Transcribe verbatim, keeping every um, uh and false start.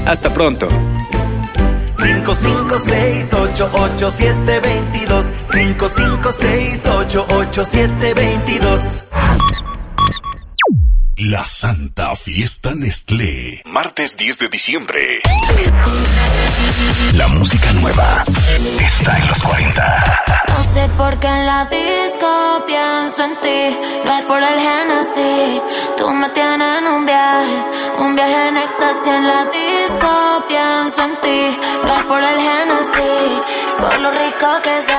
Hasta pronto. cinco cinco seis ocho ocho siete dos dos. cinco cinco seis ocho ocho siete dos dos. La Santa Fiesta Nestlé. Martes diez de diciembre. La música nueva está en los cuarenta. No sé por qué en la disco pienso en ti. No es por el Genesis. Tú me tienes en un viaje, un viaje en éxtasis. En la disco pienso en ti. No es por el Genesis, por lo rico que sea.